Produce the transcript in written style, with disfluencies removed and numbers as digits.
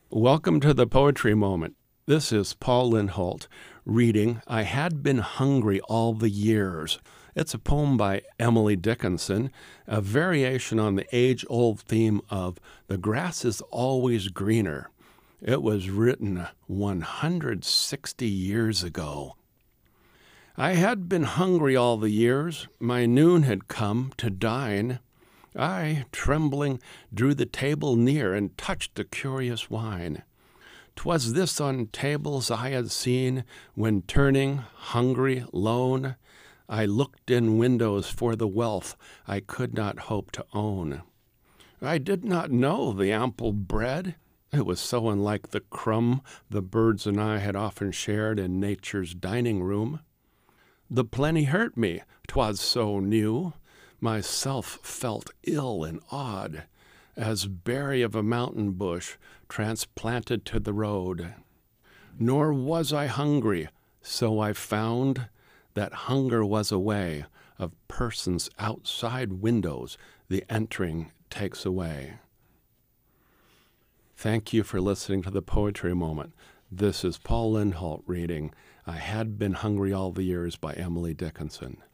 Welcome to the Poetry Moment. This is Paul Lindholt reading I Had Been Hungry All the Years. It's a poem by Emily Dickinson, a variation on the age-old theme of the grass is always greener. It was written 160 years ago. I had been hungry all the years, my noon had come to dine. I, trembling, drew the table near and touched the curious wine. 'Twas this on tables I had seen when turning, hungry, lone, I looked in windows for the wealth I could not hope to own. I did not know the ample bread. It was so unlike the crumb the birds and I had often shared in nature's dining room. The plenty hurt me, 'twas so new. Myself felt ill and odd, as berry of a mountain bush transplanted to the road. Nor was I hungry, so I found that hunger was a way of persons outside windows the entering takes away. Thank you for listening to the Poetry Moment. This is Paul Lindholt reading I Had Been Hungry All the Years by Emily Dickinson.